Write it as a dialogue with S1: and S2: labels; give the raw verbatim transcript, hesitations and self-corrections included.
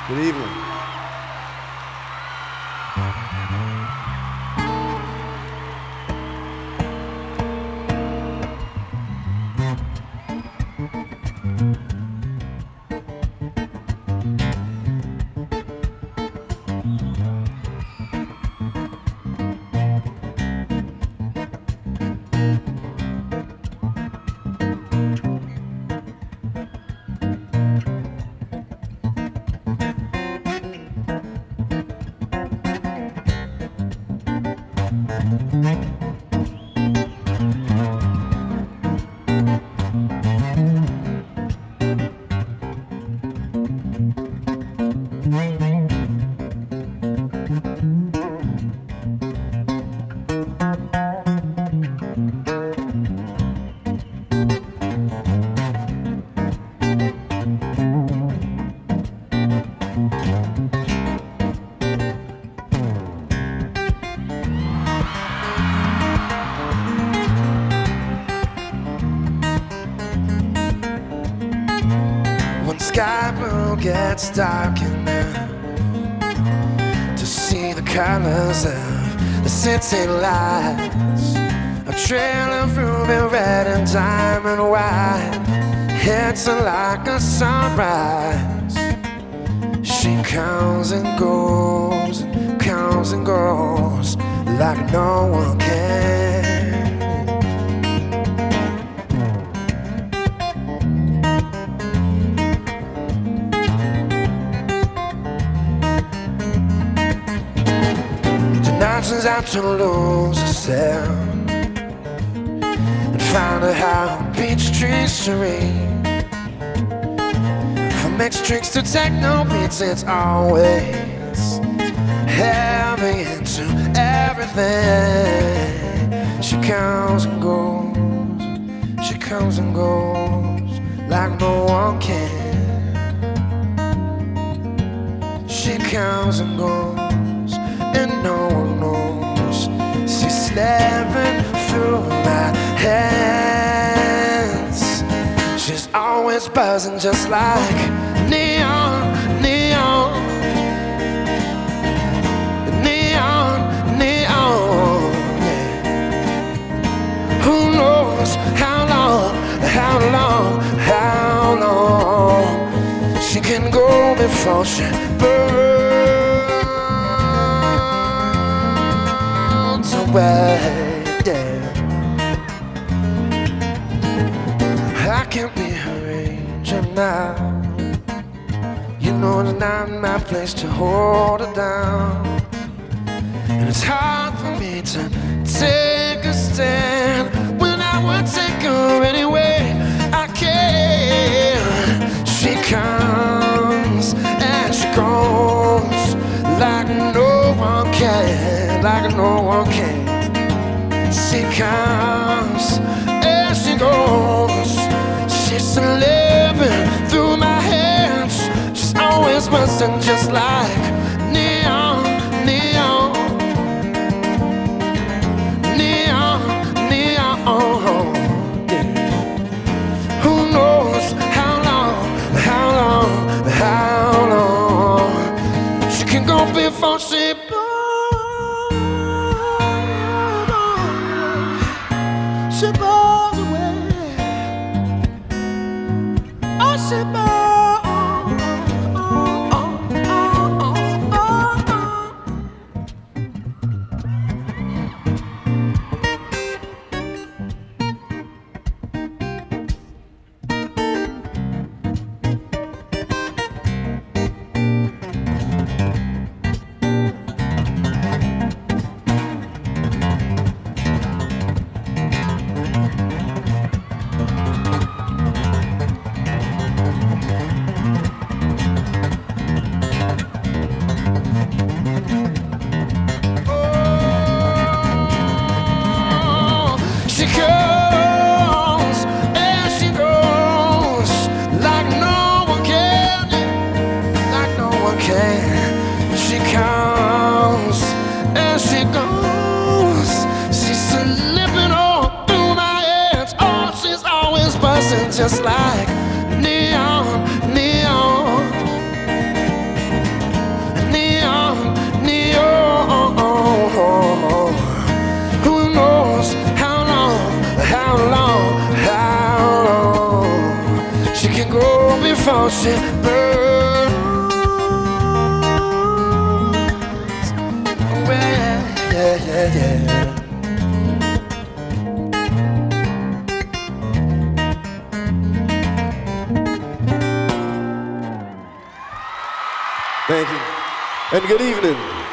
S1: Good evening. Sky blue gets dark enough to see the colors of the city lights. A trail of ruby red and diamond white hits her like a sunrise. She comes and goes, comes and goes like no one can. Turns out to lose herself and find out how beach trees serene. From mixed drinks to techno beats, it's always heavy into everything. She comes and goes, she comes and goes like no one can. She comes and goes and no one knows. She's slipping through my hands. She's always buzzing just like neon, neon, neon, neon, yeah. Who knows how long, how long, how long she can go before she burns away, yeah. I can't be her angel now. You know it's not my place to hold her down. And it's hard for me to take a stand when I would take her anyway I can. She comes and she goes like no one can, like no one can. She comes and she goes. She's slipping through my hands. She's always buzzing just like neon, neon, neon, neon. Yeah. Who knows how long, how long, how long she can go before she burns. She burns away. Oh, she burns. She comes and she goes. She's slipping all through my hands. Oh, she's always buzzing just like neon, neon. before she burns. Well, yeah, yeah, yeah. Thank you, and good evening.